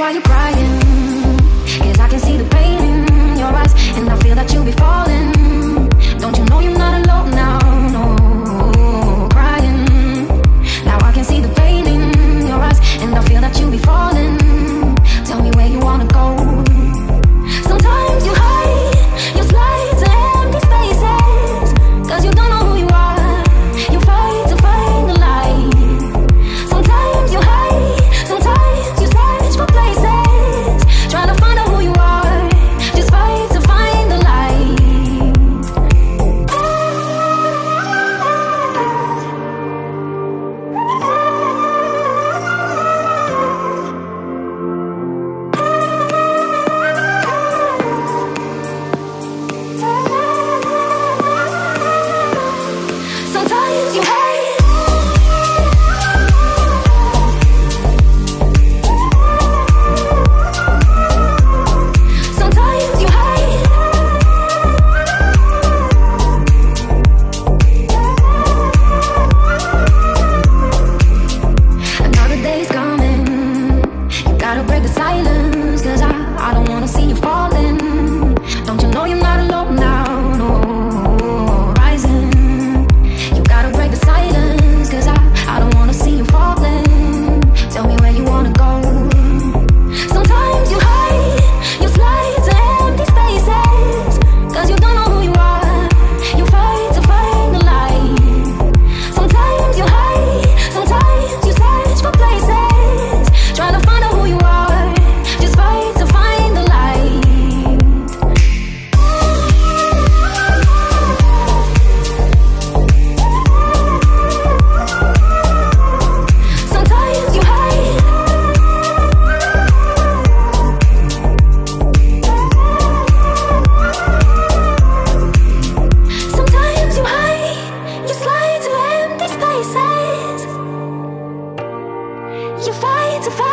why you're crying, 'cause I can see the pain in your eyes, and I feel that you'll be falling. Don't you know you're not alone now, no, crying. Now I can see the pain in your eyes, and I feel that you'll be falling. Tell me where you wanna go. Sometimes you hide, you slide to empty spaces, 'cause you don't know who you are. You fight to find the light. Sometimes you hide, sometimes you search for places, trying to find out who you are. Just fight to find the light. Sometimes you hide. Sometimes you hide. Another day's coming. You gotta break the silence, 'cause I don't wanna see you falling. Don't you know you're not alone now, no, rising. You gotta break the silence, 'cause I don't wanna see you falling. Tell me where you wanna go. Sometimes you hide, you slide to empty spaces, 'cause you don't know who you are. You fight to find the light. Sometimes you hide, sometimes you search for places, trying to find out who you are. Just fight to find the light. Sometimes you hide. Sometimes you hide, you slide to empty spaces. You fight to find